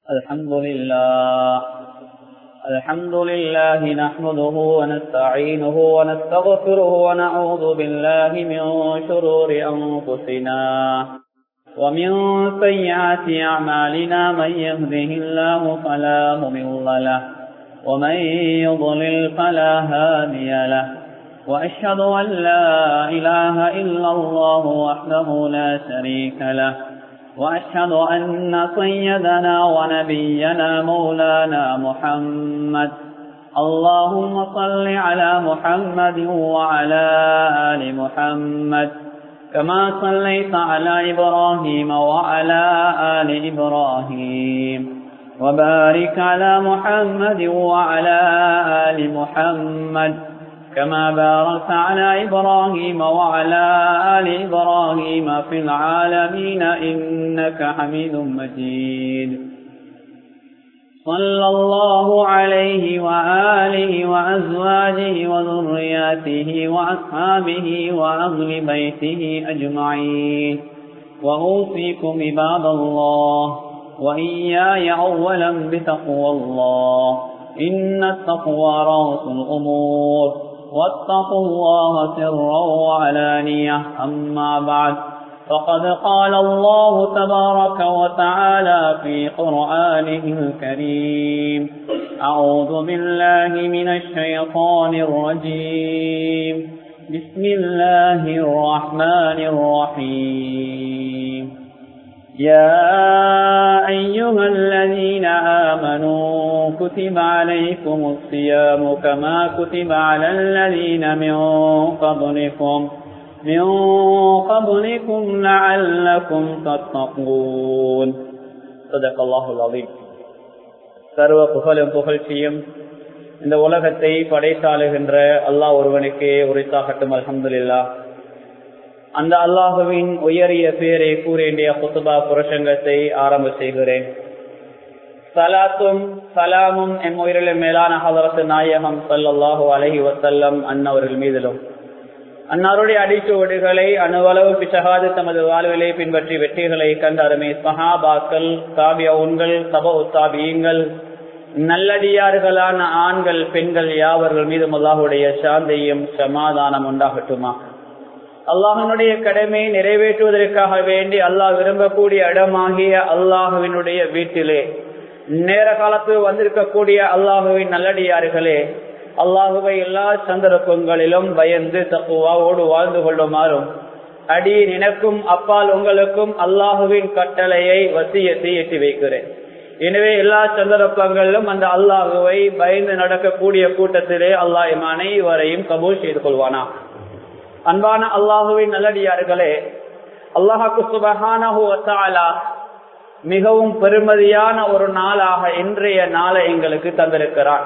الحمد لله نحمده ونستعينه ونستغفره ونعوذ بالله من شرور أنفسنا ومن سيئات أعمالنا من يهده الله فلا مضل له ومن يضلل فلا هادي له وأشهد أن لا إله إلا الله وحده لا شريك له وأشهد أن سيدنا ونبينا مولانا محمد اللهم صل على محمد وعلى آل محمد كما صليت على إبراهيم وعلى آل إبراهيم وبارك على محمد وعلى آل محمد كما باركت على إبراهيم وعلى آل إبراهيم في العالمين إنك حميد مجيد صلى الله عليه وآله وأزواجه وذرياته وأصحابه وأهل بيته أجمعين وأوصيكم عباد الله وإياي أولا بتقوى الله إن التقوى رأس الأمور واتقوا الله سرا وعلانية أما بعد فقد قال الله تبارك وتعالى في قرآنه الكريم أعوذ بالله من الشيطان الرجيم بسم الله الرحمن الرحيم يا أيها الذين آمنوا كتب عليكم الصيام كما كتب على الذين من قبلكم لعلكم تتقون صدق الله العظيم. சர்வ புகழும் புகழ்ச்சியும் இந்த உலகத்தை படைத்தாளுகின்ற அல்லாஹ் ஒருவனுக்கே உரித்தாகட்டும். அல்ஹம்துலில்லாஹ். அந்த அல்லாஹுவின் உயரிய பேரை கூறிய குத்துபா புரஷங்கத்தை ஆரம்ப செய்கிறேன். சலாத்தும் சலாமும் எம் உயிரிலும் மேலான ஹதரத் நாயகம் ஸல்லல்லாஹு அலைஹி வஸல்லம் அன்னவர்கள் மீதிலும் அன்னாருடைய அடிச்சுவடுகளை அணுவளவு பிச்சகாது தமது வாழ்விலை பின்பற்றி வெற்றிகளை கண்ட அருமை சஹாபாக்கள், தாபியவுன்கள், தபஉ தாபியீன்கள், நல்லடியார்களான ஆண்கள் பெண்கள் யாவர்கள் மீதும் அல்லாஹுடைய சாந்தியும் சமாதானம் உண்டாகட்டுமா. அல்லாஹனுடைய கடமையை நிறைவேற்றுவதற்காக வேண்டி அல்லாஹ் விரும்பக்கூடிய இடமாகிய அல்லாஹுவினுடைய வீட்டிலே நேர காலத்தில் வந்திருக்கக்கூடிய அல்லாஹுவின் நல்லடியார்களே, அல்லாஹுவை எல்லா சந்தர்ப்பங்களிலும் பயந்து தக்குவாவோடு வாழ்ந்து கொள்ளுமாறும் அடி நினைக்கும் அப்பால் உங்களுக்கும் அல்லாஹுவின் கட்டளையை வசியத்தை எட்டி வைக்கிறேன். எனவே எல்லா சந்தர்ப்பங்களிலும் அந்த அல்லாஹுவை பயந்து நடக்கக்கூடிய கூட்டத்திலே அல்லாஹ் இம் அனைவரையும் கபூல் செய்து கொள்வானா. அன்பான அல்லாஹுவின் நல்லடியார்களே, அல்லாஹ்வுக்கு சுப்ஹானஹு வ தஆலா மிகவும் பெருமதியான ஒரு நாளாக இன்றைய நாளை எங்களுக்கு தந்திருக்கிறார்.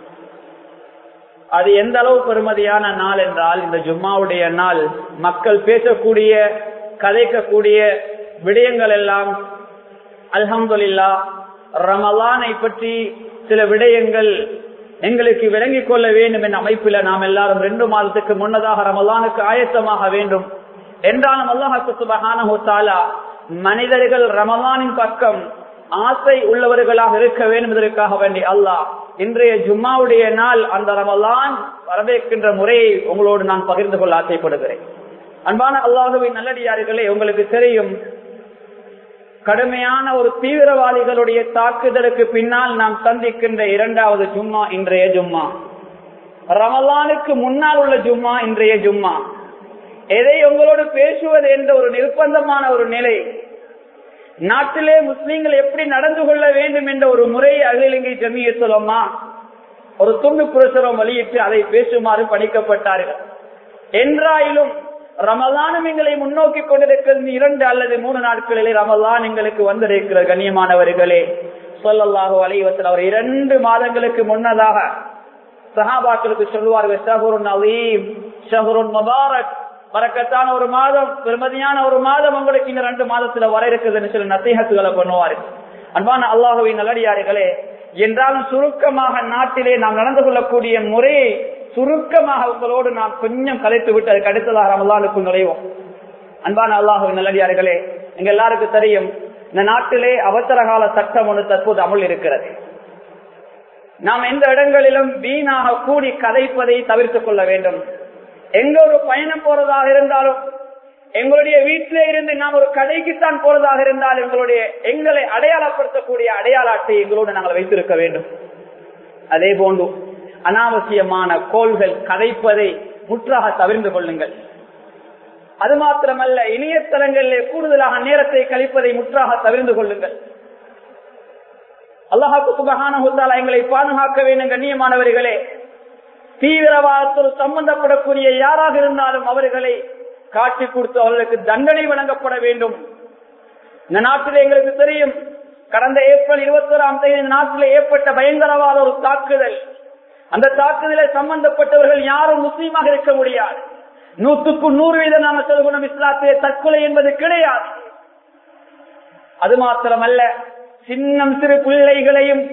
அது எந்த அளவு பெருமதியான நாள் என்றால், இந்த ஜும்மாவுடைய நாள் மக்கள் பேசக்கூடிய கதைக்கக்கூடிய விடயங்கள் எல்லாம் அல்ஹம்துலில்லாஹ் ரமலானை பற்றி சில விடயங்கள் எங்களுக்கு விளங்கிக் கொள்ள வேண்டும் என்ற அமைப்பில் நாம் எல்லாரும் 2 மாதத்துக்கு முன்னதாக ரமலானுக்கு ஆயத்தமாக வேண்டும் என்றாலும் அல்லாஹ் சுப்ஹானஹு வ தஆலா மனிதர்கள் ரமலானின் பக்கம் ஆசை உள்ளவர்களாக இருக்க வேண்டும் என்பதற்காக வேண்டி அல்லாஹ் இன்றைய ஜும்மாவுடைய நாள் அந்த ரமலான் வரவேற்கின்ற முறையை உங்களோடு நான் பகிர்ந்து கொள்ள ஆசைப்படுகிறேன். அன்பான அல்லாஹுவின் நல்லடியார்களே, உங்களுக்கு தெரியும், கடுமையான ஒரு தீவிரவாதிகளுடைய தாக்குதலுக்கு பின்னால் நாம் சந்திக்கின்ற 2வது ஜும்மா இன்றைய ஜும்மா. ரமலானுக்கு முன்னால் உள்ள ஜும்மா இன்றைய ஜும்மா. எதை உங்களோடு பேசுவது என்ற ஒரு நிர்பந்தமான ஒரு நிலை, நாட்டிலே முஸ்லீம்கள் எப்படி நடந்து கொள்ள வேண்டும் என்ற ஒரு முறையை அகில இலங்கை ஜமியத்துல் உலமா ஒரு துண்டு பிரசுரம் வெளியிட்டு அதை பேசுமாறு பணிக்கப்பட்டார்கள். என்றாயிலும் ரமலானும் எங்களை முன்னோக்கி கொண்டிருக்கிறது. 2 அல்லது 3 நாட்களிலே ரமலான் எங்களுக்கு வந்திருக்கிற கண்ணியமானவர்களே, ஸல்லல்லாஹு அலைஹி வஸல்லம் அவர் 2 மாதங்களுக்கு முன்னதாக சஹாபாக்களுக்கு சொல்வார்கள், ஷஹ்ருன் அலீம், ஷஹ்ருன் முபாரக், பரக்கத்தான ஒரு மாதம், பெருமதியான ஒரு மாதம் உங்களுக்கு இந்த 2 மாதத்துல வர இருக்குதுன்னு சொல்லி நசீஹத்துகளை பண்ணுவார்கள். அன்பான அல்லாஹுவின் நல்லடியார்களே, என்றாலும் சுருக்கமாக நாட்டிலே நாம் நடந்து கொள்ளக்கூடிய முறையை சுருக்கமாக உங்களோடு நாம் கொஞ்சம் கலைத்து விட்டு அதுக்கு அடுத்ததாக ரமலானுக்குள் நுழைவோம். அன்பான அல்லாஹ்வின் நல்லடியார்களே, எங்க எல்லாருக்கும் தெரியும், இந்த நாட்டிலே அவசர கால சட்டம் ஒன்று தற்போது அமல் இருக்கிறது. நாம் எந்த இடங்களிலும் வீணாக கூடி கதைப்பதை தவிர்த்துக் கொள்ள வேண்டும். எங்க ஒரு பயணம் போறதாக இருந்தாலும், எங்களுடைய வீட்டிலே இருந்து நாம் ஒரு கடைக்குத்தான் போறதாக இருந்தால் எங்களை அடையாளப்படுத்தக்கூடிய அடையாள அட்டை எங்களோடு நாங்கள் வைத்திருக்க வேண்டும். அதே போன்று அனாவசியமான கோள்கள் கதைப்பதை முற்றாக தவிர்த்து கொள்ளுங்கள். அது மாத்திரமல்ல, இணையதளங்களிலே கூடுதலாக நேரத்தை கழிப்பதை முற்றாக தவிர்த்து கொள்ளுங்கள். அல்லாஹ் சுப்ஹானஹு வ தஆலா எங்களை பாதுகாக்க வேண்டும். கண்ணியமானவர்களே, தீவிரவாதத்தோடு சம்பந்தப்படக்கூடிய யாராக இருந்தாலும் அவர்களை காட்டி கொடுத்து அவர்களுக்கு தண்டனை வழங்கப்பட வேண்டும். இந்த நாட்டில் எங்களுக்கு தெரியும், கடந்த ஏப்ரல் 21ஆம் தேதி இந்த நாட்டில் ஏற்பட்ட பயங்கரவாத ஒரு தாக்குதல். அந்த தாக்குதலில் சம்பந்தப்பட்டவர்கள் யாரும் முஸ்லீமாக இருக்க முடியாது. 100க்கு 100% நாம சொல்கிறோம், இஸ்லாத்திலே தற்கொலை என்பது கிடையாது. அது மாத்திரமல்ல, சின்னம் சிறு பிள்ளைகளையும்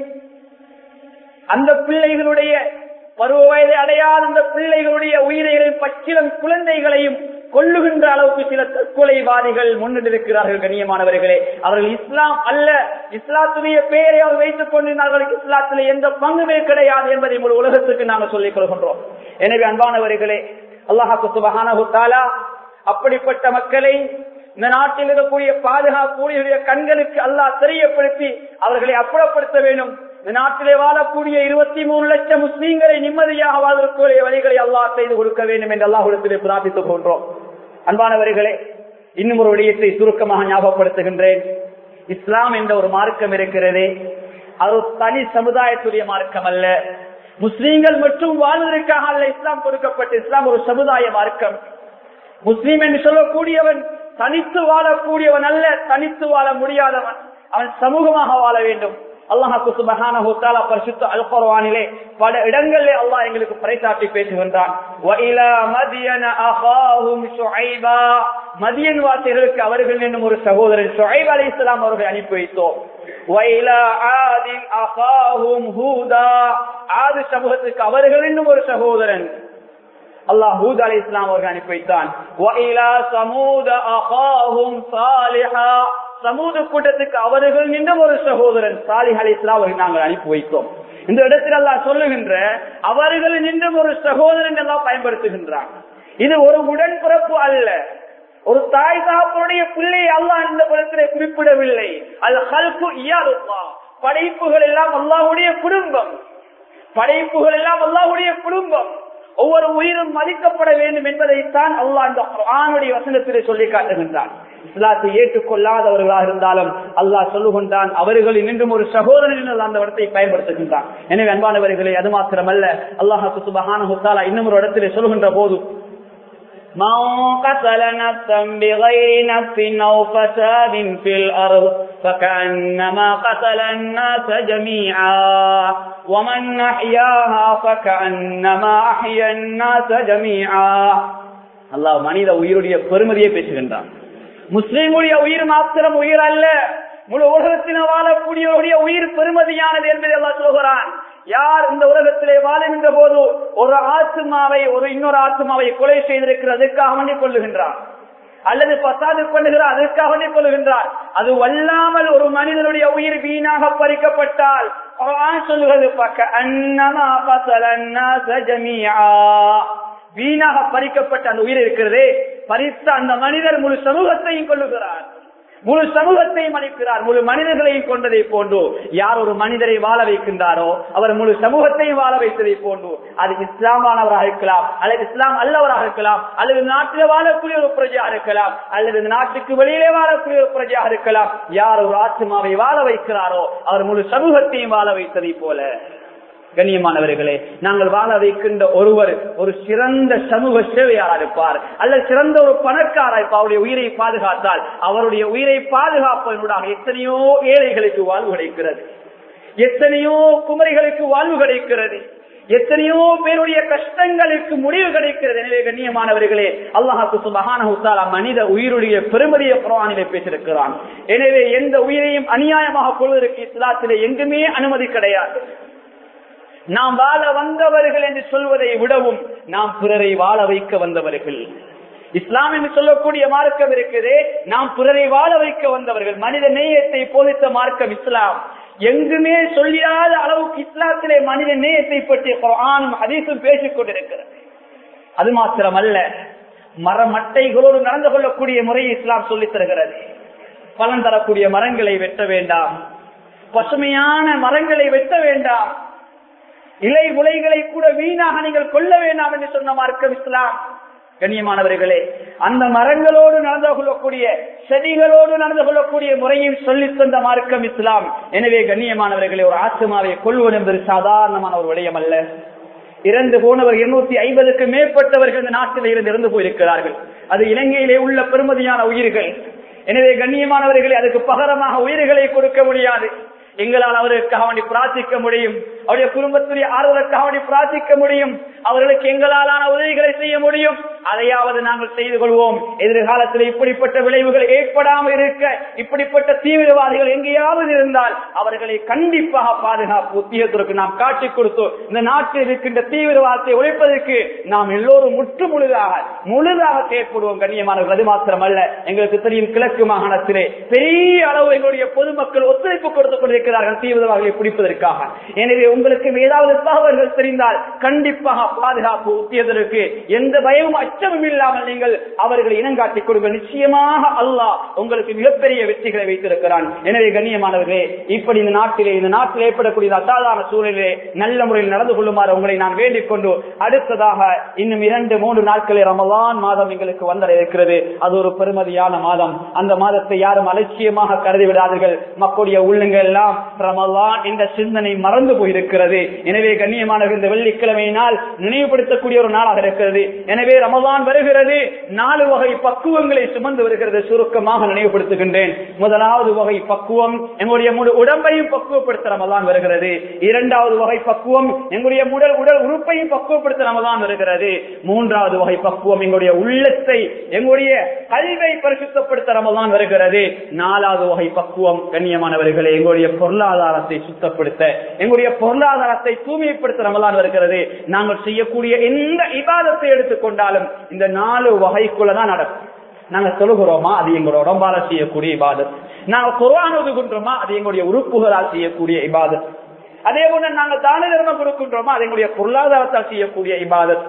அந்த பிள்ளைகளுடைய பருவ வயதை அடையாத அந்த பிள்ளைகளுடைய உயிரையும் பச்சிலம் குழந்தைகளையும் கொல்லுகின்ற அளவுக்கு சில தற்கொலைவாதிகள் முன்னிட்டிருக்கிறார்கள். கண்ணியமானவர்களே, அவர்கள் இஸ்லாம் அல்ல, இஸ்லாத்துடைய பெயரை அவர் வைத்துக் கொண்டிருந்தார்கள். இஸ்லாத்திலே எந்த பங்குமே கிடையாது என்பதை முழு உலகத்துக்கு நாங்கள் சொல்லிக் கொள்கின்றோம். எனவே அன்பானவர்களே, அல்லாஹ் சுப்ஹானஹு வ தஆலா அப்படிப்பட்ட மக்களை இந்த நாட்டில் இருக்கக்கூடிய பாதுகாப்புடைய கண்களுக்கு அல்லாஹ் தெரியப்படுத்தி அவர்களை அப்புறப்படுத்த வேண்டும். இந்த நாட்டிலே வாழக்கூடிய 23 லட்சம் முஸ்லீம்களை நிம்மதியாக வாழ்வதற்குரிய வழிகளை அல்லாஹ் செய்து கொடுக்க வேண்டும் என்று அல்லாஹ்விடத்திலே பிரார்த்தித்துக் கொள்கிறோம். அன்பானவர்களே, இன்னும் ஒரு விடயத்தை சுருக்கமாக ஞாபகப்படுத்துகின்றேன். இஸ்லாம் என்ற ஒரு மார்க்கம் இருக்கிறது. அது தனி சமுதாயத்துடைய மார்க்கம் அல்ல. முஸ்லீம்கள் மற்றும் வாழ்வதற்காக அல்ல இஸ்லாம் கொடுக்கப்பட்ட. இஸ்லாம் ஒரு சமுதாய மார்க்கம். முஸ்லீம் என்று சொல்லக்கூடியவன் தனித்து வாழக்கூடியவன் அல்ல, தனித்து வாழ முடியாதவன். அவன் சமூகமாக வாழ வேண்டும். அல்லாஹ் சுப்ஹானஹு வ தஆலா பரிசுத்த அல் குர்ஆனிலே பல இடங்களிலே அல்லாஹ் எங்களுக்கு பறைசாற்றி பேசுகின்றான். வ இலா மத்யன அகாஹும் ஷுஐபா, மத்யன் வாசிகளுக்கு அவர்கள் என்னும் ஒரு சகோதரன் ஷுஐப் அலைஹிஸ்ஸலாம் அவர்களை அனுப்பி வைத்தோம். வ இலா ஆதின் அகாஹும் ஹூதா, ஆது சமூகத்துக்கு அவர்கள் என்னும் ஒரு சகோதரன் அல்லாஹ் ஹூத் அலைஹிஸ்ஸலாம் அவர்கள் அனுப்பி வைத்தான். வ இலா சமூத அகாஹும் சாலிஹா, சமூக கூட்டத்துக்கு அவர்கள் இன்னும் ஒரு சகோதரன் சாலிஹ் அலைஹிஸ்ஸலாம் அவர்கள் நாங்கள் அனுப்பி வைத்தோம். இந்த இடத்தில் அல்லாஹ் சொல்லுகின்ற அவர்கள் இன்னும் ஒரு சகோதரன் எல்லாம் பயன்படுத்துகின்றான். இது ஒரு உடன்பிறப்பு அல்ல, ஒரு தாய் தகப்பனுடைய பிள்ளையை அல்லாஹ் இந்த படத்திலே குறிப்பிடவில்லை. அது ஹல்கு இயாலுல்லாஹ், படைப்புகள் எல்லாம் அல்லாஹ்வுடைய குடும்பம். படைப்புகள் எல்லாம் அல்லாஹ்வுடைய குடும்பம். ஒவ்வொரு உயிரும் மதிக்கப்பட வேண்டும் என்பதைத்தான் அல்லாஹ் இந்த குர்ஆனுடைய வசனத்திலே சொல்லி காட்டுகின்றான். இஸ்லாத்தை ஏற்றுக்கொள்ளாதவர்களாக இருந்தாலும் அல்லாஹ் சொல்லுகின்றான் அவர்களில் இன்னும் ஒரு சகோதரன் அந்த இடத்தை பயன்படுத்துகின்றான். எனவே அன்பானவர்களே, அது மாத்திரமல்ல, அல்லாஹ் சுப்ஹானஹு வ தஆலா இன்னும் ஒரு இடத்திலே சொல்லுகின்ற போது من قتل نفسا بغير نفس أو فساد في الأرض فكأنما قتل الناس جميعا ومن أحياها فكأنما أحيا الناس جميعا. அல்லாஹ் மனித உயிருடைய பெருமதியை பேசுகின்றான். முஸ்லிமுடைய உயிர் மாத்திரம் உயிர் அல்ல, முழு உலகத்தின வாழக்கூடியவருடைய உயிர் பெருமதியானது என்பதை அல்லாஹ் சொல்கிறான். யார் இந்த உலகத்திலே வாழுகின்ற போது ஒரு ஆத்மாவை இன்னொரு ஆத்மாவை கொலை செய்திருக்கிறதுக்காக வேண்டி கொள்ளுகின்றார், அல்லது பசாது பண்ணுகிறார் அதற்காக வேண்டி கொள்ளுகின்றார், அது வல்லாமல் ஒரு மனிதனுடைய உயிர் வீணாக பறிக்கப்பட்டால் குர்ஆன் சொல்லுகிறது ஃபகஅன்னமா கஸலன்னாஸ ஜமீஆ, வீணாக பறிக்கப்பட்ட அந்த உயிர் இருக்கிறதே, பறித்த அந்த மனிதர் முழு சமூகத்தையும் கொள்ளுகிறார், முழு சமூகத்தையும் அளிக்கிறார். முழு மனிதர்களையும் கொண்டதை போன்று யார் ஒரு மனிதரை வாழ வைக்கின்றாரோ அவர் முழு சமூகத்தையும் வாழ வைத்ததை போன்று, அது இஸ்லாமானவராக இருக்கலாம், அல்லது இஸ்லாம் அல்லவராக இருக்கலாம், அல்லது நாட்டில் வாழக்கூடிய ஒரு பிரஜையாக இருக்கலாம், அல்லது நாட்டுக்கு வெளியிலே வாழக்கூடிய ஒரு பிரஜையாக இருக்கலாம். யார் ஒரு ஆத்மாவை வாழ வைக்கிறாரோ அவர் முழு சமூகத்தையும் வாழ வைத்ததை போல. கண்ணியமானவர்களே, நாங்கள் வாழ வைக்கின்ற ஒருவர் ஒரு சிறந்த சமூக சேவையாளர் இருப்பார், அல்லது சிறந்த ஒரு பணக்காரர் இருப்பார். அவருடைய உயிரை பாதுகாத்தால் அவருடைய உயிரை பாதுகாப்பதனூடாக எத்தனையோ ஏழைகளுக்கு வாழ்வு கிடைக்கிறது, எத்தனையோ குமரிகளுக்கு வாழ்வு கிடைக்கிறது, எத்தனையோ பேருடைய கஷ்டங்களுக்கு முடிவு கிடைக்கிறது. எனவே கண்ணியமானவர்களே, அல்லாஹ் சுப்ஹானஹு வ தஆலா மனித உயிருடைய பெருமதியை குர்ஆனிலே பேசியிருக்கிறான். எனவே எந்த உயிரையும் அநியாயமாக கொள்வதற்கு இஸ்லாத்திலே எங்குமே அனுமதி கிடையாது. நாம் வாழ வந்தவர்கள் என்று சொல்வதை விடவும் நாம் பிறரை வாழ வைக்க வந்தவர்கள். இஸ்லாம் என்று சொல்லக்கூடிய மார்க்கம் இருக்குது. நாம் பிறரை வாழ வைக்க வந்தவர்கள், மனித நேயத்தை போதித்த மார்க்கம் இஸ்லாம். எங்குமே சொல்லியாத அளவுக்கு இஸ்லாத்திலே மனித நேயத்தை பற்றி குர்ஆனும் ஹதீஸும் பேசிக் கொண்டிருக்கிறது. அது மாத்திரமல்ல, மரமட்டைகளோடு நடந்து கொள்ளக்கூடிய முறையை இஸ்லாம் சொல்லித் தருகிறது. பலன் தரக்கூடிய மரங்களை வெட்ட வேண்டாம், பசுமையான மரங்களை வெட்ட வேண்டாம், இலை முளைகளை கூட வீணாக நீங்கள் கொள்ள வேண்டாம் என்று சொன்ன மார்க்கம் இஸ்லாம். கண்ணியமானவர்களே, அந்த மரங்களோடு நடந்து கொள்ளக்கூடிய, செடிகளோடு நடந்து கொள்ளக்கூடிய முறையும் சொல்லித் தந்த மார்க்கம் இஸ்லாம். எனவே கண்ணியமானவர்களே, ஒரு ஆத்மாவை கொள்வது என்பது சாதாரணமான ஒரு விடயம் அல்ல. இறந்து போனவர் 250க்கு மேற்பட்டவர்கள் இந்த நாட்டில் இறந்து போயிருக்கிறார்கள். அது இலங்கையிலே உள்ள பெருமதியான உயிர்கள். எனவே கண்ணியமானவர்களே, அதுக்கு பகரமாக உயிர்களை கொடுக்க முடியாது. எங்களால் அவருக்காக வேண்டி பிரார்த்திக்க முடியும், அவருடைய குடும்பத்துடைய ஆறுதலுக்காக வேண்டி பிரார்த்திக்க முடியும், அவர்களுக்கு எங்களாலான உதவிகளை செய்ய முடியும். அதையாவது நாங்கள் செய்து கொள்வோம். எதிர்காலத்தில் இப்படிப்பட்ட விளைவுகள் ஏற்படாமல் இருக்க, இப்படிப்பட்ட தீவிரவாதிகள் எங்கேயாவது இருந்தால் அவர்களை கண்டிப்பாக பாதுகாப்பு உத்தியோகத்திற்கு நாம் காட்டிக் கொடுத்தோம். இந்த நாட்டில் இருக்கின்ற தீவிரவாதத்தை ஒழிப்பதற்கு நாம் எல்லோரும் முழுதாக செயற்படுவோம். கண்ணியமானவர்கள், அது மாத்திரமல்ல, எங்களுக்கு தெரியும் கிழக்கு மாகாணத்திலே பெரிய அளவு எங்களுடைய பொதுமக்கள் ஒத்துழைப்பு கொடுத்துக் கொண்டிருக்கிறார்கள் தீவிரவாதிகளை பிடிப்பதற்காக. எனவே உங்களுக்கு ஏதாவது தகவல்கள் தெரிந்தால் கண்டிப்பாக பாதுகாப்பு உத்தியோகத்திற்கு எந்த பயமும் அச்சமும் இல்லாமல் நீங்கள் அவர்களை இனங்காட்டிக் கொடுங்கள். நிச்சயமாக அல்லாஹ் உங்களுக்கு மிகப்பெரிய வெற்றிகளை வைத்திருக்கிறான். எனவே கண்ணியமானவர்களே, இப்படி இந்த நாட்டில் ஏற்படக்கூடிய அசாதாரண சூழலிலே நல்ல முறையில் நடந்து கொள்ளுமாறு உங்களை நான் வேண்டிக் கொண்டு, அடுத்ததாக இன்னும் 2-3 நாட்களில் ரமலான் மாதம் எங்களுக்கு வந்தட இருக்கிறது. அது ஒரு பெருமதியான மாதம். அந்த மாதத்தை யாரும் அலட்சியமாக கருதி விடாதீர்கள். மக்களுடைய உள்ளங்கள் எல்லாம் ரமலான் என்ற சிந்தனை மறந்து போயிருக்கிறது. எனவே கண்ணியமானவர்கள், இந்த வெள்ளிக்கிழமையினால் நினைவுபடுத்தக்கூடிய ஒரு நாளாக இருக்கிறது. எனவே ரமலான் வருகிறது, 4 வகை பக்குவங்களை சுமந்து வருகிறது. சுருக்கமாக நினைவுபடுத்துகின்றேன். முதலாவது வகை பக்குவம், எங்களுடைய முழு உடம்பையும் பக்குவப்படுத்த ரமலான் வருகிறது. 2வது வகை பக்குவம், எங்களுடைய உடல் உறுப்பையும் பக்குவப்படுத்த ரமலான் வருகிறது. 3வது வகை பக்குவம், எங்களுடைய உள்ளத்தை, எங்களுடைய கல்வை பரிசுத்தப்படுத்த ரமலான் வருகிறது. 4வது வகை பக்குவம் கண்ணியமானவர்களே, எங்களுடைய பொருளாதாரத்தை சுத்தப்படுத்த, எங்களுடைய பொருளாதாரத்தை தூய்மைப்படுத்த ரமலான் வருகிறது. நாங்கள் செய்யக்கூடிய எந்த இபாதத்தை எடுத்துக்கொண்டாலும் இந்த 4 வகைக்குள்ளதான் நடக்கும். நாங்கள் தொழுகிறோமா, அது எங்களுடைய உடம்பால செய்யக்கூடிய இபாதத். நாங்கள் குர்ஆன் ஓதுகின்றோமா, அது எங்களுடைய உறுப்புகளால் செய்யக்கூடிய இபாதத். அதே போன்று நாங்கள் தான தர்மம் கொடுக்கின்றோமா, அது எங்களுடைய பொருளாதாரத்தால் செய்யக்கூடிய இபாதத்.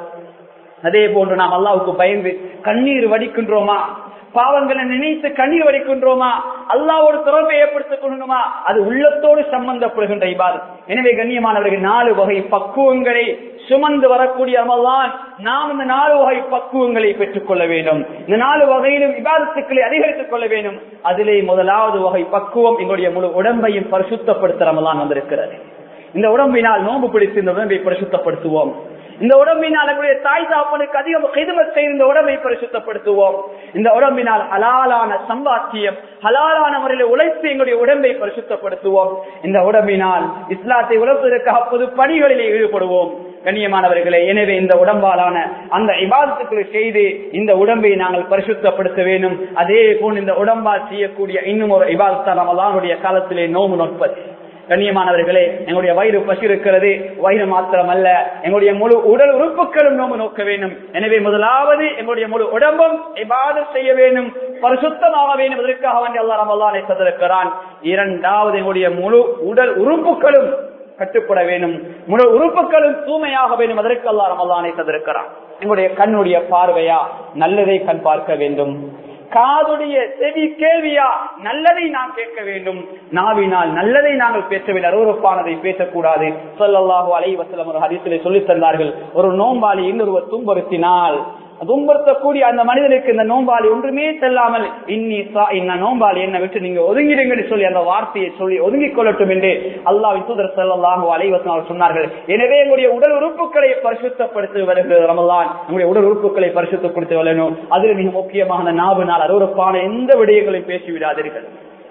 அதே போன்று நாம் அல்லாஹ்வுக்கு பயந்து கண்ணீர் வடிக்கின்றோமா, பாவங்களை நினைத்து கண்ணீர் வடிக்கின்றோமா, அல்லாஹ்வோடு தொடர்பை ஏற்படுத்திக் கொள்ளணுமா, அது உள்ளத்தோடு சம்பந்தப்படுகின்ற இபாதத். எனவே கண்ணியமானவர்கள், 4 வகை பக்குவங்களை சுமந்து வரக்கூடிய ரமலான் நாம் இந்த 4 வகை பக்குவங்களை பெற்றுக் கொள்ள வேண்டும். இந்த 4 வகையிலும் இபாதத்துக்களை அதிகரித்துக் கொள்ள வேண்டும். அதிலே முதலாவது வகை பக்குவம், எங்களுடைய முழு உடம்பையும் பரிசுத்தப்படுத்த ரமலான் வந்திருக்கிறது. இந்த உடம்பினால் நோன்பு பிடித்து இந்த உடம்பை பரிசுத்தப்படுத்துவோம். இந்த உடம்பினால் எங்களுடைய தாய் தாப்பனுக்கு அதிகம் கிதுமத் செய்து இந்த உடம்பை பரிசுத்தப்படுத்துவோம். இந்த உடம்பினால் ஹலாலான சம்பாத்தியம், ஹலாலான முறையில் உழைத்து எங்களுடைய உடம்பை பரிசுத்தப்படுத்துவோம். இந்த உடம்பினால் இஸ்லாத்தை உழைப்பதற்காக பொது பணிகளிலே ஈடுபடுவோம். கண்ணியமானவர்களே, எனவே இந்த உடம்பாலான அந்த இபாதத்துக்களை செய்து இந்த உடம்பை நாங்கள் பரிசுத்தப்படுத்த வேண்டும். அதே போன்று இந்த உடம்பால் செய்யக்கூடிய இன்னும் ஒரு இபாதத் ரமலானுடைய காலத்திலே நோன்பு நோற்பது. கண்ணியமானவர்களே, எங்களுடைய வயிறு பசி இருக்கிறது, வயிறு மாத்திரமல்ல, எங்களுடைய முழு உடல் உறுப்புகளும் நோம்பு நோக்க வேண்டும். எனவே முதலாவது எங்களுடைய முழு உடம்பும் இபாதத் செய்ய வேண்டும், பரிசுத்தமாக வேண்டும். அதற்காக வேண்டி அல்லாஹ் ரமலானை தந்திருக்கிறான். 2வது எங்களுடைய முழு உடல் உறுப்புகளும் கட்டுப்பட வேண்டும், முழு உறுப்புகளும் தூய்மையாக வேண்டும். அதற்கு அல்லாஹ் ரமலானை தந்திருக்கிறான். எங்களுடைய கண்ணுடைய பார்வையா, நல்லதை கண் பார்க்க வேண்டும். காதுடைய செவி கேள்வியா, நல்லதை நாம் கேட்க வேண்டும். நாவினால் நல்லதை நாங்கள் பேச வேண்டும், அருவருப்பானதை பேசக்கூடாது. ஸல்லல்லாஹு அலைஹி வஸல்லம் ஒரு ஹதீஸிலே சொல்லித் தந்தார்கள், ஒரு நோம்பாளி இன்னொருவர் துன்புறுத்தினால் துன்புறுத்தக்கூடிய அந்த மனிதனுக்கு இந்த நோம்பாளி ஒன்றுமே செல்லாமல் இந்த நோம்பாளி என்ன விட்டு நீங்க ஒதுங்கிடுங்கன்னு சொல்லி அந்த வார்த்தையை சொல்லி ஒதுங்கிக் கொள்ளட்டும் என்று அல்லாஹ்வின் தூதர் ஸல்லல்லாஹு அலைஹி வஸல்லம் சொன்னார்கள். எனவே எங்களுடைய உடல் உறுப்புகளை பரிசுத்தப்படுத்தி வருகிறது ரமலான். நம்முடைய உடல் உறுப்புகளை பரிசுத்தப்படுத்தி வரணும். அதில் மிக முக்கியமாக நாவினால் அருவருப்பான எந்த விடயங்களையும் பேசிவிடாதீர்கள்.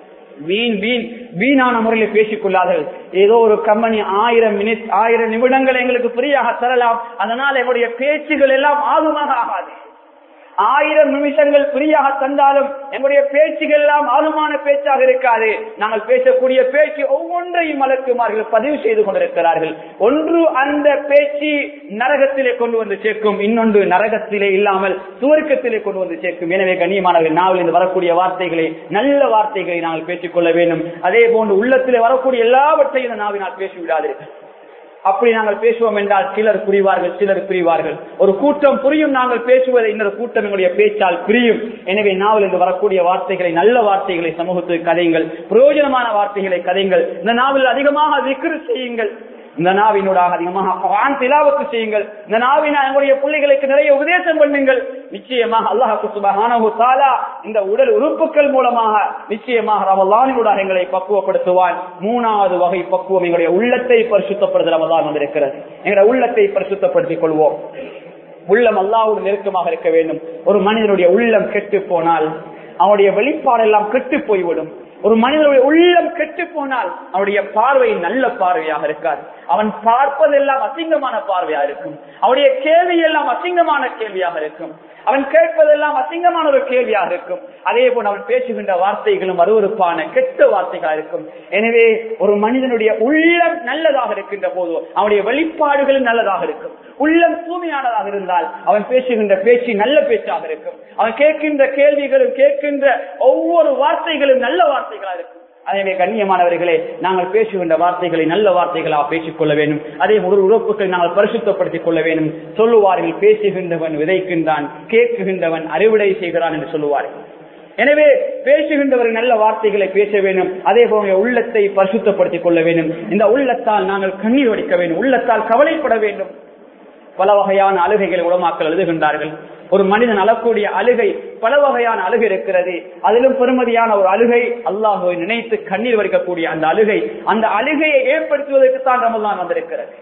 வீணான முறையில் பேசிக் கொள்ளார்கள். ஏதோ ஒரு கம்பெனி 1000 நிமிடங்கள் எங்களுக்கு ஃப்ரீயாக தரலாம், அதனால் எங்களுடைய பேச்சுகள் எல்லாம் ஆகுமாக ஆகாது. 1000 நிமிஷங்கள் ஃப்ரீயாக தந்தாலும் எங்களுடைய பேச்சுகள் எல்லாம் ஆழமான பேச்சாக இருக்காது. நாங்கள் பேசக்கூடிய பேச்சு ஒவ்வொன்றையும் மலக்குமார்கள் பதிவு செய்து கொண்டிருக்கிறார்கள். ஒன்று அந்த பேச்சு நரகத்திலே கொண்டு வந்து சேர்க்கும், இன்னொன்று நரகத்திலே இல்லாமல் சுவர்க்கத்திலே கொண்டு வந்து சேர்க்கும். எனவே கண்ணியமானவர்கள், நாவில் இருந்து வரக்கூடிய வார்த்தைகளை, நல்ல வார்த்தைகளை நாங்கள் பேசிக் கொள்ள வேண்டும். அதே போன்று உள்ளத்திலே வரக்கூடிய எல்லாவற்றையும் நாவினால் பேசிவிடாதீர்கள். அப்படி நாங்கள் பேசுவோம் என்றால் சிலர் புரிவார்கள், சிலர் பிரிவார்கள். ஒரு கூட்டம் புரியும் நாங்கள் பேசுவதை, இன்னொரு கூட்டம் எங்களுடைய பேச்சால் பிரியும். எனவே நாவல் என்று வரக்கூடிய வார்த்தைகளை, நல்ல வார்த்தைகளை சமூகத்துக்கு கதையுங்கள், பிரயோஜனமான வார்த்தைகளை கதையுங்கள். இந்த நாவல் அதிகமாக விக்ர் செய்யுங்கள், இந்த நாவினூடாக அதிகமாக குர்ஆன் திலாவத் செய்யுங்கள். இந்த நாவினால் எங்களுடைய பிள்ளைகளுக்கு நிறைய உபதேசம் பண்ணுங்கள். நிச்சயமாக அல்லாஹ் சுப்ஹானஹு வ தஆலா இந்த உடல் உறுப்புகள் மூலமாக நிச்சயமாக ரமலானினூடாக எங்களை பக்குவப்படுத்துவான். மூணாவது வகை பக்குவம் எங்களுடைய உள்ளத்தை பரிசுத்தப்படுத்த ரமலான் வந்திருக்கிறது. எங்களுடைய உள்ளத்தை பரிசுத்தப்படுத்திக் கொள்வோம். உள்ளம் அல்லாஹ்வோடு நெருக்கமாக இருக்க வேண்டும். ஒரு மனிதனுடைய உள்ளம் கெட்டு போனால் அவனுடைய வெளிப்பாடெல்லாம் கெட்டு போய்விடும். ஒரு மனிதனுடைய உள்ளம் கெட்டு போனால் அவனுடைய பார்வை நல்ல பார்வையாக இருக்காது. அவன் பார்ப்பதெல்லாம் அசிங்கமான பார்வையாக இருக்கும். அவனுடைய கேள்வி எல்லாம் அசிங்கமான கேள்வியாக இருக்கும். அவன் கேட்பதெல்லாம் அசிங்கமான ஒரு கேள்வியாக இருக்கும். அதே போல் அவன் பேசுகின்ற வார்த்தைகளும் அருவருப்பான கெட்ட வார்த்தைகளாக இருக்கும். எனவே ஒரு மனிதனுடைய உள்ளம் நல்லதாக இருக்கின்ற போது அவனுடைய வெளிப்பாடுகளும் நல்லதாக இருக்கும். உள்ளம் தூய்மையானதாக இருந்தால் அவன் பேசுகின்ற பேச்சு நல்ல பேச்சாக இருக்கும். அவன் கேட்கின்ற கேள்விகளும் கேட்கின்ற ஒவ்வொரு வார்த்தைகளும் நல்ல வார்த்தைகளாக இருக்கும். அதே கண்ணியமானவர்களே, நாங்கள் பேசுகின்ற வார்த்தைகளை நல்ல வார்த்தைகளாக பேசிக்கொள்ள வேண்டும். அதே ஒரு உறுப்புகளை நாங்கள் பரிசுத்தப்படுத்திக் கொள்ள வேண்டும். சொல்லுவார்கள், பேசுகின்றவன் விதைக்கின்றான், கேட்குகின்றவன் அறுவடை செய்கிறான் என்று சொல்லுவார்கள். எனவே பேசுகின்றவர்கள் நல்ல வார்த்தைகளை பேச வேண்டும். அதே போல உள்ளத்தை பரிசுத்தப்படுத்திக் கொள்ள வேண்டும். இந்த உள்ளத்தால் நாங்கள் கண்ணீர் வடிக்க வேண்டும், உள்ளத்தால் கவலைப்பட வேண்டும். பல வகையான அழுகைகளை உலமாக்கள் எழுதுகின்றார்கள். ஒரு மனிதன் அழக்கூடிய அழுகை பல வகையான அழுகை இருக்கிறது. அதிலும் பெருமதியான ஒரு அழுகை அல்லாஹ்வை நினைத்து கண்ணீர் வடிக்கக்கூடிய அந்த அழுகை, அந்த அழுகையை ஏற்படுத்துவதற்கு தான் ரமலான் வந்திருக்கிறது.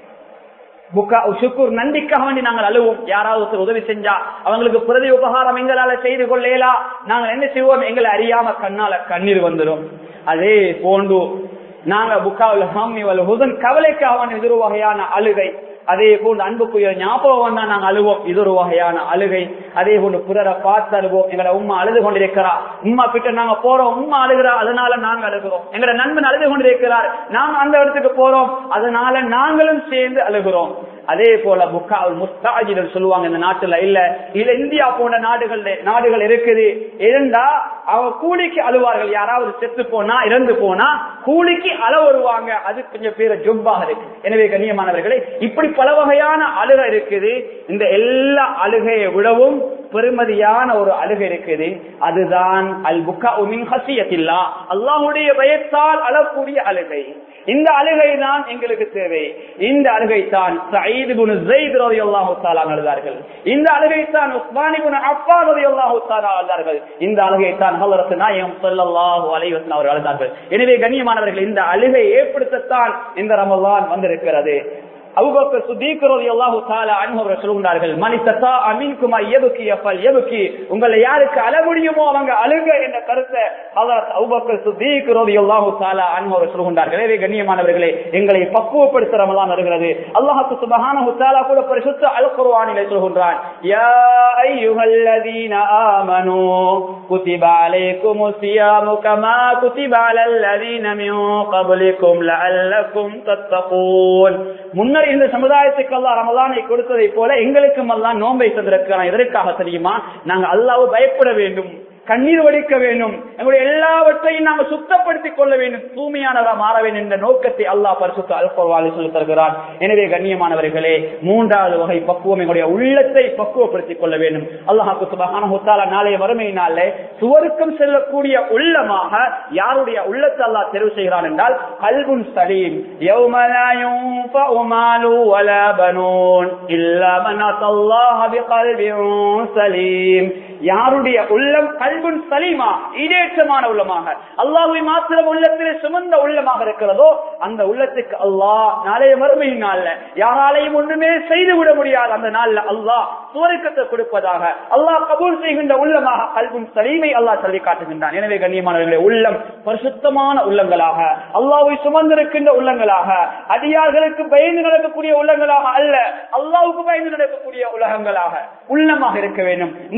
நன்றிக்காக வேண்டி நாங்கள் அழுவோம். யாராவது உதவி செஞ்சா அவங்களுக்கு பிரதி உபகாரம் எங்களால செய்து கொள்ளேலா, நாங்கள் என்ன செய்வோம், எங்களை அறியாம கண்ணால கண்ணீர் வந்துடும். அதே போன்று நாங்க புக்காவுல் ஹம்மி வல் ஹுஸன் கவலைக்காக வேண்டி இது ஒரு வகையான அழுகை. அதே போன்று அன்புக்குரிய ஞாபகம் வந்தா நாங்க அழுவோம், இது ஒரு வகையான அழுகை. அதே போன்று பிறரை பார்த்து அழுவோம். எங்களை உம்மா அழுது கொண்டிருக்கிறா, உம்மா கிட்ட நாங்க போறோம், உம்மா அழுகிறா, அதனால நாங்க அழுகிறோம். எங்களை நண்பன் அழுது கொண்டிருக்கிறார், நாங்க அந்த இடத்துக்கு போறோம், அதனால நாங்களும் சேர்ந்து அழுகிறோம். அதே போல புக்காவுல் முஸ்தாஜில் சொல்லுவாங்க, இந்த நாட்டுல இல்ல இந்தியா போன்ற நாடுகள் இருக்குது. இருந்தா அவங்க கூலிக்கு அழுவார்கள். யாராவது செத்து போனா, இறந்து போனா கூலிக்கு அழ வருவாங்க. அது கொஞ்சம் பேர ஜொப்பாக இருக்கு. எனவே கண்ணியமானவர்களே, இப்படி பல வகையான அழுகை இருக்குது. இந்த எல்லா அழுகையை விடவும் பெருமதியான ஒரு அழுகை இருக்குது. அதுதான் அல் புக்காஉ மின் ஹஸியத்தில்லாஹ், அல்லாஹ்வுடைய பயத்தால் அழக்கூடிய அழுகை. இந்த அழுகை தான் எங்களுக்கு தேவை. இந்த அழுகை தான் சயீத் இப்னு ஸைத் রাদিয়াল্লাহு தஆலா அழுதார்கள். இந்த அழுகை தான் உஸ்மான் இப்னு அஃபான் রাদিয়াল্লাহு தஆலா அழுதார்கள். இந்த அழுகை தான் ஹஜ்ரத் நாயகம் ஸல்லல்லாஹு அலைஹி வஸல்லம் அவர்கள் அழுதார்கள். எனவே கண்ணியமானவர்கள், இந்த அழுகை ஏற்படுத்தத்தான் இந்த ரமலான் வந்திருக்கிறது. அபூபக்கர் சித்திக் রাদিয়াল্লাহு தஆலா அன்ஹு அவர்கள் சொல்கிறார்கள், மன் இஸ்ததா மின்கும் அய்யபகி ஃபல்யபகி, உங்களை யாருக்கு அழ முடியுமோ அவங்க அழுக என்ற கருத்தை ஹஜ்ரத் அபூபக்கர் சித்திக் রাদিয়াল্লাহு தஆலா அன்ஹு அவர்கள் சொல்கிறார்கள். எனவே கண்ணியமானவர்களே, எங்களை பக்குவப்படுத்த ரமலான் வருகிறது. அல்லாஹ் சுப்ஹானஹு வ தஆலா கூட பரிசுத்த அல் குர்ஆனிலே சொல்கிறான், யா அய்யுஹல்லதீன ஆமனூ குதிபா அலைக்குமுஸ் ஸியாமு கமா குதிபா அலல்லதீன மின் கப்லிக்கும் லஅல்லக்கும் தத்தகூன். முன்னர் இந்த சமுதாயத்துக்கு அல்லாஹ் ரமலானை கொடுத்ததை போல எங்களுக்கும் அல்லாஹ் நோன்பை தந்திருக்கிறான். எதற்காக தெரியுமா? நாங்க அல்லாஹ்வை பயப்பட வேண்டும், கண்ணீர் வடிக்க வேண்டும், எங்களுடைய எல்லாவற்றையும் நாங்கள் சுத்தப்படுத்திக் கொள்ள வேண்டும், தூய்மையானவராக மாற வேண்டும் என்ற நோக்கத்தை அல்லாஹ் பரிசுத்த அல் குர்ஆனில் சொல்லித் தருகிறான். எனவே கண்ணியமானவர்களே, மூன்றாவது வகை பக்குவம் எங்களுடைய உள்ளத்தை பக்குவப்படுத்திக் கொள்ள வேண்டும். அல்லாஹ் சுப்ஹானஹு வ தஆலா நாளைய மறுமையினாலே சுவர்க்கம் செல்லக்கூடிய உள்ளமாக யாருடைய உள்ளத்தை அல்லாஹ் தெரிவு செய்கிறான் என்றால் கல்புன் சலீம். யௌம லா யுன்ஃபஉ மாலு வலா பனூன் இல்லா மன் அத்தல்லாஹ பிகல்பின் சலீம். யாருடைய உள்ளம் கல்புன் சலீமா, ஈடேற்றமான உள்ளமாக, அல்லாஹ்வை மாத்திரம் உள்ளத்திலே சுமந்த உள்ளமாக இருக்கிறதோ அந்த உள்ளத்துக்கு அல்லாஹ் நாளைய மறுமையின் நாள்ல யாராலையும் ஒன்றுமே செய்துவிட முடியாது. அந்த நாள்ல அல்லாஹ் சுவர்க்கத்தை கொடுப்பதாக அல்லாஹ் கபூல் செய்கின்ற உள்ளமாக கல்புன் சலீமை அல்லாஹ் சொல்லி காட்டுகின்றான். எனவே கண்ணியமானவர்களே, உள்ளம் பரிசுத்தமான உள்ளங்களாக, அல்லாஹ்வை சுமந்திருக்கின்ற உள்ளங்களாக, அடியார்களுக்கு பயந்து நடக்கக்கூடிய உள்ளங்களாக அல்ல, அல்லாஹ்வுக்கு பயந்து நடக்கக்கூடிய உள்ளங்களாக உள்ளமாக இருக்க வேண்டும். இந்த உலகத்துக்கு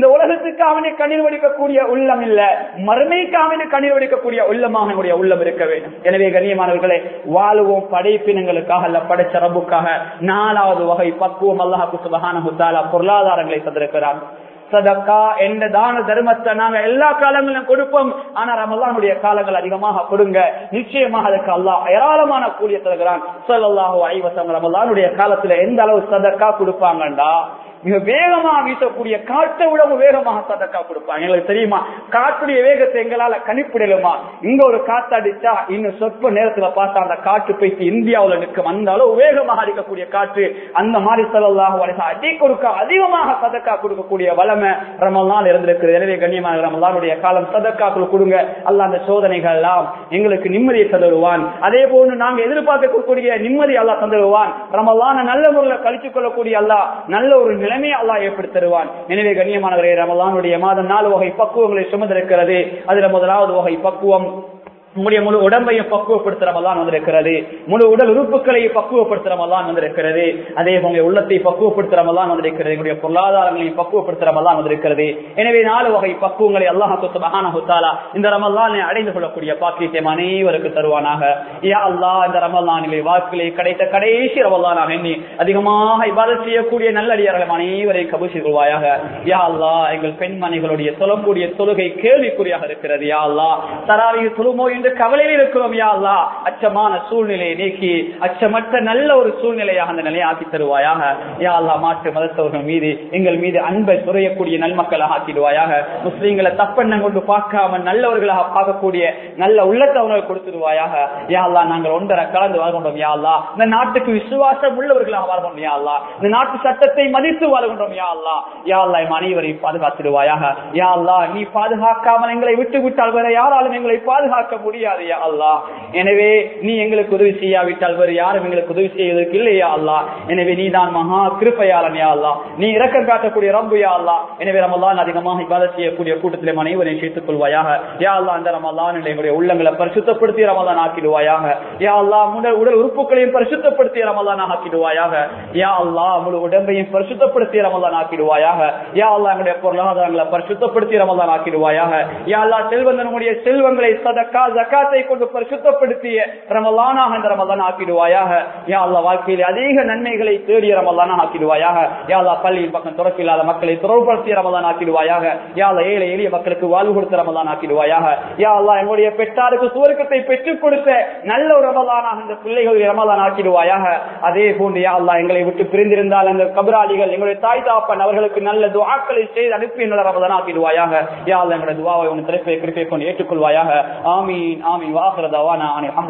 உலகத்துக்காக கண்ணீர் வடிக்கக்கூடிய உள்ளம் இல்ல, மறுமைக்காக கண்ணீர் வடிக்கக்கூடிய உள்ளமாக என்னுடைய உள்ளம் இருக்க வேண்டும். எனவே கண்ணியமானவர்களே, வாழுவோம் படைப்பினங்களுக்காக அல்ல, படைச்ச ரப்புக்காக. 4வது வகை பக்குவம் அல்லாஹ் சுப்ஹானஹு வ தஆலா பொருளாதாரங்களை தந்திருக்கிறார். சதக்கா என்ற தான தர்மத்தை நாங்க எல்லா காலங்களிலும் கொடுப்போம். ஆனா ரமலானுடைய காலங்கள் அதிகமாக கொடுங்க, நிச்சயமாக அதுக்கு அல்லாஹ் ஏராளமான கூலிய தருகிறான். ஸல்லல்லாஹு அலைஹி வஸல்லம் ரமலானுடைய காலத்துல எந்த அளவு சதக்கா கொடுப்பாங்கண்டா, மிக வேகமாக வீசக்கூடிய காற்றை விட வேகமாக சதக்கா கொடுப்பாங்க. எங்களுக்கு தெரியுமா, காற்றுடைய வேகத்தை எங்களால கணிப்பிடலுமா? இங்க ஒரு காத்து அடிச்சா இன்னும் சொற்ப நேரத்துல பார்த்தா அந்த காற்று போயிட்டு இந்தியாவுல நிற்கும், அந்த அளவு வேகமாக அடிக்கக்கூடிய காற்று. அந்த மாதிரி ஸல்லல்லாஹு அலைஹி வஸல்லம் அடி கொடுக்க அதிகமாக சதக்கா கொடுக்கக்கூடிய வளமை ரமலான் இருந்திருக்கிறது. எனவே கண்ணியமான ரமலானுடைய காலம் சதக்காக்கள் கொடுங்க. அல்லாஹ் அந்த சோதனைகள் எல்லாம் எங்களுக்கு நிம்மதியை தருவான். அதே போன்று நாங்க எதிர்பார்க்கக்கூடிய நிம்மதி அல்லாஹ் தந்துடுவான். ரமலான நல்ல முறையில் கழித்துக் கொள்ளக்கூடிய அல்லாஹ் நல்ல ஒரு நிலைமை அல்லாஹ் ஏற்படுத்தி தருவான். எனவே கண்ணியமானவரே, ரமலானுடைய மாதம் 4 வகை பக்குவங்களை சுமந்திருக்கிறது. அதுல முதலாவது வகை பக்குவம் உங்களுடைய முழு உடம்பையும் பக்குவப்படுத்த ரமலான் வந்திருக்கிறது. முழு உடல் உறுப்புகளையும் பக்குவப்படுத்த ரமலான் வந்திருக்கிறது. அதே போல உள்ளத்தை பக்குவப்படுத்த ரமலான் வந்திருக்கிறது. எங்களுடைய பொருளாதாரங்களையும் பக்குவப்படுத்த ரமலான் வந்திருக்கிறது. எனவே 4 வகை பக்குவங்களை அல்லாஹ் சுப்ஹானஹு வ தஆலா இந்த ரமலானை அடைந்து கொள்ளக்கூடிய பாக்கியத்தை அனைவருக்கு தருவானாக. யா அல்லாஹ், இந்த ரமலானிலே வாழ்க்கையிலே கிடைத்த கடைசி ரமலானாக எண்ணி அதிகமாக இபாதத் செய்யக்கூடிய நல்லடியார்கள் அனைவரையும் கபூல் செய்வாயாக. யா அல்லாஹ், எங்கள் பெண்மணிகளுடைய தொழக்கூடிய தொழுகை கேள்விக்குறியாக இருக்கிறது. யா அல்லாஹ், தராவீஹ் தொழுமோ கவலையில் இருக்கிறோம். யா அல்லாஹ், அச்சமான சூழ்நிலையை நீக்கி அச்சமற்ற நல்ல ஒரு சூழ்நிலையாக அந்த நிலையை ஆக்கி தருவாயாக. யா அல்லாஹ், மாற்று மதத்தவர்கள் மீது எங்கள் மீது அன்பை துறையக்கூடிய நன்மக்களாக ஆக்கிடுவாயாக. முஸ்லீம்களை தப்பெண்ணம் கொண்டு பார்க்காம நல்லவர்களாக பார்க்கக்கூடிய நல்ல உள்ளத்தவர்கள் கொடுத்துடுவாயாக. யா அல்லாஹ், நாங்கள் ஒன்றரை கலந்து வாழ்கின்றோம். யா அல்லாஹ், இந்த நாட்டுக்கு விசுவாசம் உள்ளவர்களாக வாழ்கின்றோம். யா அல்லாஹ், இந்த நாட்டு சட்டத்தை மதித்து வாழ்கின்றோம். யா அல்லாஹ், யா அல்லாஹ், அனைவரையும் பாதுகாத்துடுவாயாக. யா அல்லாஹ், நீ பாதுகாக்காமல் எங்களை விட்டு விட்டால் வேற யாராலும் எங்களை பாதுகாக்க முடியாது. யா அல்லாஹ், எனவே நீ எங்களுக்கு உதவி செய்யாவிட்டால் வேறு யாரும் எங்களுக்கு உதவி செய்வதற்கு இல்லையா அல்லாஹ். எனவே நீ தான் மகா கிருபையாளன். யா அல்லாஹ், நீ இரக்கம் காட்டக்கூடிய ரப்பு. யா அல்லாஹ், எனவே ரமலான் அதிகமாக இபாதத் செய்யக்கூடிய கூட்டத்திலே அனைவரையும் சேர்த்துக் கொள்வாயாக. யா அல்லாஹ், அந்த ரமலான் எங்களுடைய உள்ளங்களை பரிசுத்தப்படுத்தி ரமலான் ஆக்கிடுவாயாக. யா அல்லாஹ், உடல் உறுப்புகளையும் பரிசுத்தப்படுத்தி ரமலான் ஆக்கிடுவாயாக. யா அல்லாஹ், முழு உடம்பையும் பரிசுத்தப்படுத்தி ரமலான் ஆக்கிடுவாயாக. யா அல்லாஹ், எங்களுடைய பொருளாதாரங்களை பரிசுத்தப்படுத்தி ரமலான் ஆக்கிடுவாயாக. யா அல்லாஹ், செல்வந்தனுடைய செல்வங்களை சதக்கா ஜகாத்தை கொண்டு பரிசுத்தப்படுத்திய ரமலானாக இந்த ரமலான் ஆக்கிடுவாயாக. யா அல்லாஹ், வாழ்க்கையில் அதிக நன்மைகளை தேடிய ரமலானாக ஆக்கிடுவாயாக. யா அல்லாஹ், பள்ளியில் பக்கம் துறப்பில்லாத மக்களை துறவுபடுத்திய ரமலான் ஆக்கிடுவாயாக. யா அல்லாஹ், ஏழை எளிய மக்களுக்கு வாழ்வு கொடுத்த ரமலான் ஆக்கிடுவாயாக. யா அல்லாஹ், எங்களுடைய பெற்றாருக்கு சுவர்க்கத்தை பெற்றுக் கொடுத்த நல்ல ஒரு ரமலானாக இந்த பிள்ளைகளுடைய ரமலான் ஆக்கிடுவாயாக. அதே போன்று யா அல்லாஹ், எங்களை விட்டு பிரிந்திருந்தால் அந்த கபராளிகள் எங்களுடைய தாய் தாப்பன் அவர்களுக்கு நல்ல துஆக்களை செய்து அனுப்பி நல்ல ரமலான் ஆக்கிடுவாயாக. யா அல்லாஹ், எங்களுடைய துஆவை உன் திருப்பை கிருபை கொண்டு ஏற்றுக்கொள்வாயாக. ஆமீன் ஆமீன். வாஹிரு தவானா அனில்